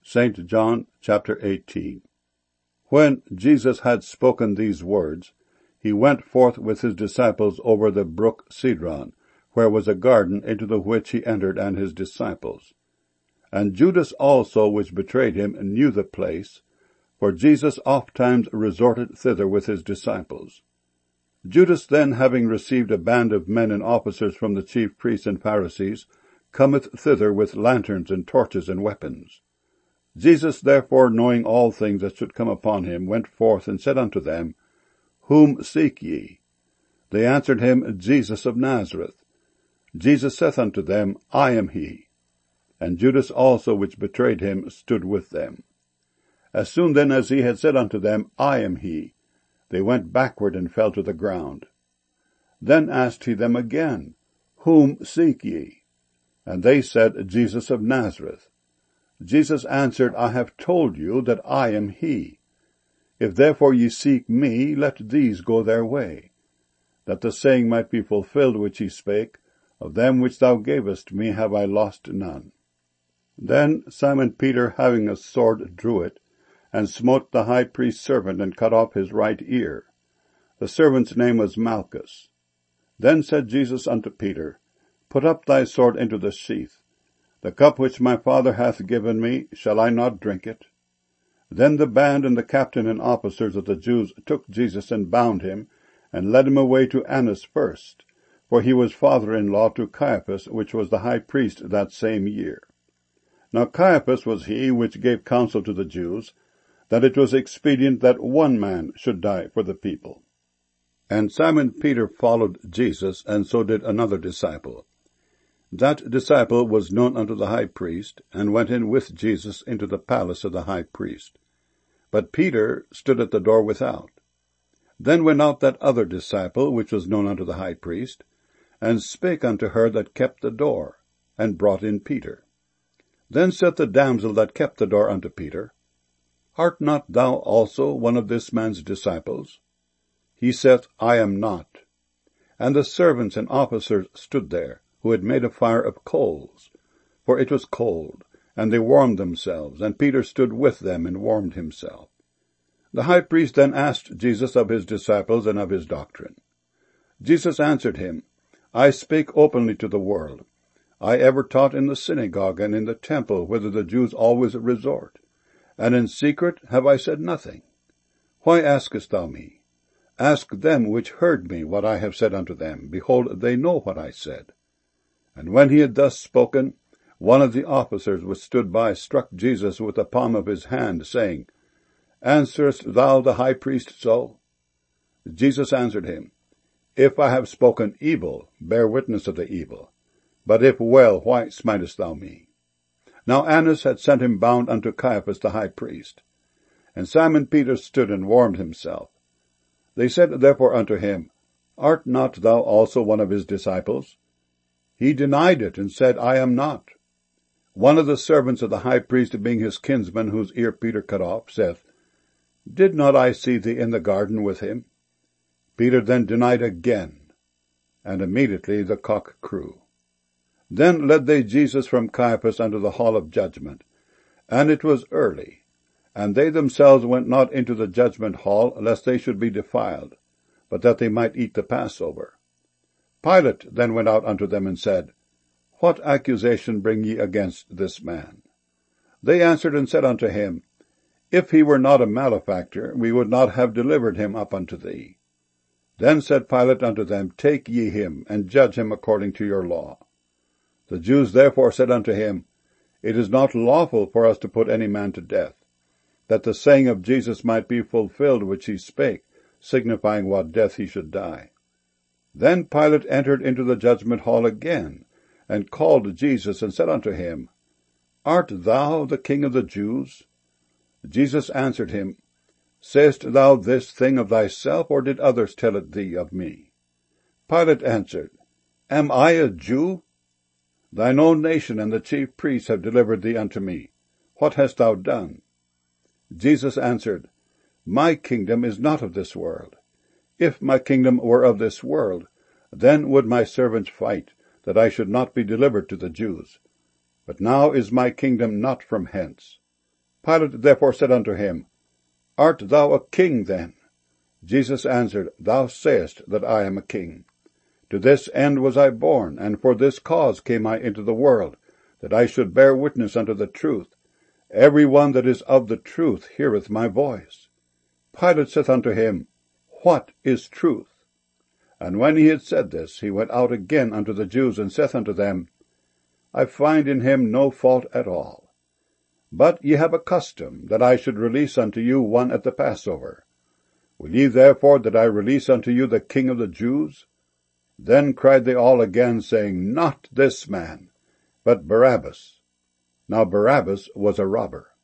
St. John chapter 18. When Jesus had spoken these words, he went forth with his disciples over the brook Cedron, where was a garden, into the which he entered and his disciples. And Judas also, which betrayed him, knew the place, for Jesus ofttimes resorted thither with his disciples. Judas then, having received a band of men and officers from the chief priests and Pharisees, cometh thither with lanterns and torches and weapons. Jesus therefore, knowing all things that should come upon him, went forth and said unto them, Whom seek ye? They answered him, Jesus of Nazareth. Jesus saith unto them, I am he. And Judas also, which betrayed him, stood with them. As soon then as he had said unto them, I am he, they went backward and fell to the ground. Then asked he them again, Whom seek ye? And they said, Jesus of Nazareth. Jesus answered, I have told you that I am he. If therefore ye seek me, let these go their way, that the saying might be fulfilled which he spake, Of them which thou gavest me have I lost none. Then Simon Peter, having a sword, drew it, and smote the high priest's servant, and cut off his right ear. The servant's name was Malchus. Then said Jesus unto Peter, Put up thy sword into the sheath. The cup which my Father hath given me, shall I not drink it? Then the band and the captain and officers of the Jews took Jesus and bound him, and led him away to Annas first, for he was father-in-law to Caiaphas, which was the high priest that same year. Now Caiaphas was he which gave counsel to the Jews, that it was expedient that one man should die for the people. And Simon Peter followed Jesus, and so did another disciple. That disciple was known unto the high priest, and went in with Jesus into the palace of the high priest. But Peter stood at the door without. Then went out that other disciple, which was known unto the high priest, and spake unto her that kept the door, and brought in Peter. Then said the damsel that kept the door unto Peter, Art not thou also one of this man's disciples? He saith, I am not. And the servants and officers stood there, who had made a fire of coals, for it was cold, and they warmed themselves, and Peter stood with them and warmed himself. The high priest then asked Jesus of his disciples and of his doctrine. Jesus answered him, I spake openly to the world. I ever taught in the synagogue and in the temple, whither the Jews always resort, and in secret have I said nothing. Why askest thou me? Ask them which heard me what I have said unto them. Behold, they know what I said. And when he had thus spoken, one of the officers which stood by struck Jesus with the palm of his hand, saying, Answerest thou the high priest so? Jesus answered him, If I have spoken evil, bear witness of the evil. But if well, why smitest thou me? Now Annas had sent him bound unto Caiaphas the high priest. And Simon Peter stood and warmed himself. They said therefore unto him, Art not thou also one of his disciples? He denied it, and said, I am not. One of the servants of the high priest, being his kinsman, whose ear Peter cut off, saith, Did not I see thee in the garden with him? Peter then denied again, and immediately the cock crew. Then led they Jesus from Caiaphas unto the hall of judgment, and it was early, and they themselves went not into the judgment hall, lest they should be defiled, but that they might eat the Passover. Pilate then went out unto them and said, What accusation bring ye against this man? They answered and said unto him, If he were not a malefactor, we would not have delivered him up unto thee. Then said Pilate unto them, Take ye him, and judge him according to your law. The Jews therefore said unto him, It is not lawful for us to put any man to death, that the saying of Jesus might be fulfilled which he spake, signifying what death he should die. Then Pilate entered into the judgment hall again, and called Jesus, and said unto him, Art thou the King of the Jews? Jesus answered him, Sayest thou this thing of thyself, or did others tell it thee of me? Pilate answered, Am I a Jew? Thine own nation and the chief priests have delivered thee unto me. What hast thou done? Jesus answered, My kingdom is not of this world. If my kingdom were of this world, then would my servants fight, that I should not be delivered to the Jews. But now is my kingdom not from hence. Pilate therefore said unto him, Art thou a king then? Jesus answered, Thou sayest that I am a king. To this end was I born, and for this cause came I into the world, that I should bear witness unto the truth. Every one that is of the truth heareth my voice. Pilate saith unto him, What is truth? And when he had said this, he went out again unto the Jews, and saith unto them, I find in him no fault at all. But ye have a custom, that I should release unto you one at the Passover. Will ye therefore that I release unto you the King of the Jews? Then cried they all again, saying, Not this man, but Barabbas. Now Barabbas was a robber.